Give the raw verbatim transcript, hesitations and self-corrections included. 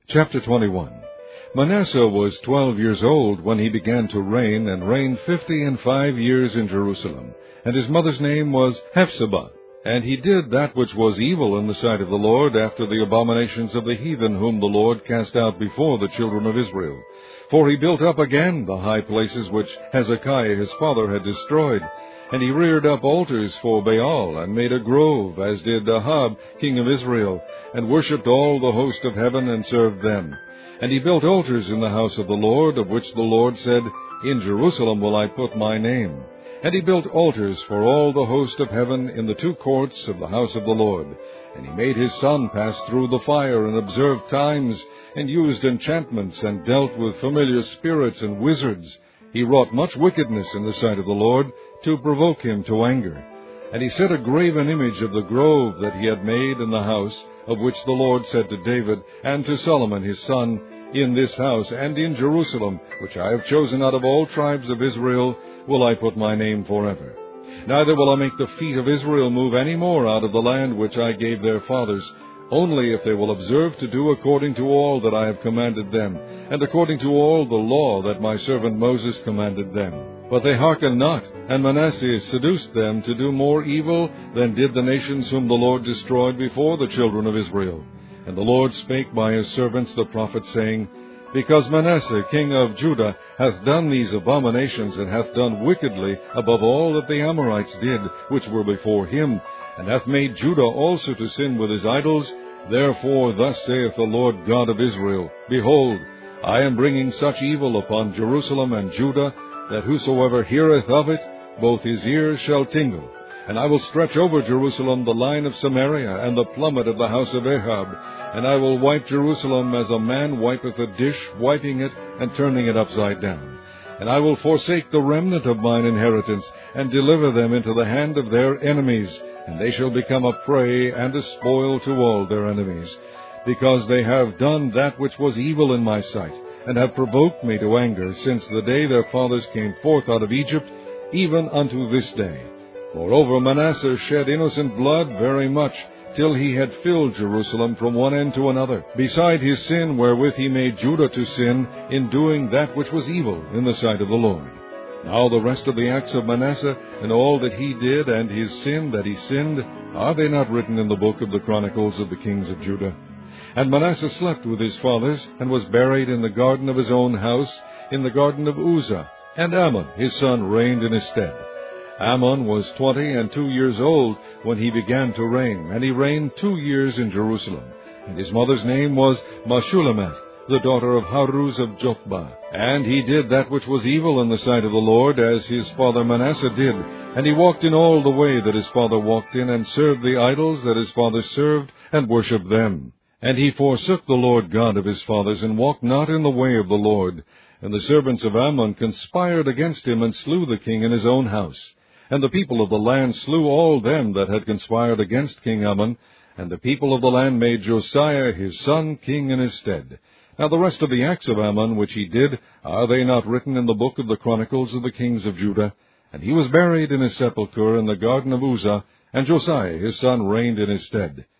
Chapter twenty-one. Manasseh was twelve years old when he began to reign, and reigned fifty and five years in Jerusalem. And his mother's name was Hephzibah. And he did that which was evil in the sight of the Lord, after the abominations of the heathen whom the Lord cast out before the children of Israel. For he built up again the high places which Hezekiah his father had destroyed. And he reared up altars for Baal, and made a grove, as did Ahab king of Israel, and worshipped all the host of heaven, and served them. And he built altars in the house of the Lord, of which the Lord said, In Jerusalem will I put my name. And he built altars for all the host of heaven in the two courts of the house of the Lord. And he made his son pass through the fire, and observed times, and used enchantments, and dealt with familiar spirits and wizards. He wrought much wickedness in the sight of the Lord, to provoke him to anger. And he set a graven image of the grove that he had made in the house, of which the Lord said to David and to Solomon his son, In this house and in Jerusalem, which I have chosen out of all tribes of Israel, will I put my name forever. Neither will I make the feet of Israel move any more out of the land which I gave their fathers, only if they will observe to do according to all that I have commanded them, and according to all the law that my servant Moses commanded them. But they hearkened not, and Manasseh seduced them to do more evil than did the nations whom the Lord destroyed before the children of Israel. And the Lord spake by his servants the prophets, saying, Because Manasseh king of Judah hath done these abominations, and hath done wickedly above all that the Amorites did, which were before him, and hath made Judah also to sin with his idols, therefore thus saith the Lord God of Israel, Behold, I am bringing such evil upon Jerusalem and Judah, that whosoever heareth of it, both his ears shall tingle. And I will stretch over Jerusalem the line of Samaria, and the plummet of the house of Ahab. And I will wipe Jerusalem as a man wipeth a dish, wiping it, and turning it upside down. And I will forsake the remnant of mine inheritance, and deliver them into the hand of their enemies, and they shall become a prey and a spoil to all their enemies, because they have done that which was evil in my sight, and have provoked me to anger, since the day their fathers came forth out of Egypt, even unto this day. Moreover, Manasseh shed innocent blood very much, till he had filled Jerusalem from one end to another, beside his sin wherewith he made Judah to sin, in doing that which was evil in the sight of the Lord. Now the rest of the acts of Manasseh, and all that he did, and his sin that he sinned, are they not written in the book of the Chronicles of the kings of Judah? And Manasseh slept with his fathers, and was buried in the garden of his own house, in the garden of Uzzah. And Amon his son reigned in his stead. Amon was twenty and two years old when he began to reign, and he reigned two years in Jerusalem. And his mother's name was Meshullemeth, the daughter of Haruz of Jothbah. And he did that which was evil in the sight of the Lord, as his father Manasseh did. And he walked in all the way that his father walked in, and served the idols that his father served, and worshipped them. And he forsook the Lord God of his fathers, and walked not in the way of the Lord. And the servants of Ammon conspired against him, and slew the king in his own house. And the people of the land slew all them that had conspired against King Ammon. And the people of the land made Josiah his son king in his stead. Now the rest of the acts of Ammon which he did, are they not written in the book of the Chronicles of the kings of Judah? And he was buried in his sepulchre in the garden of Uzzah, and Josiah his son reigned in his stead.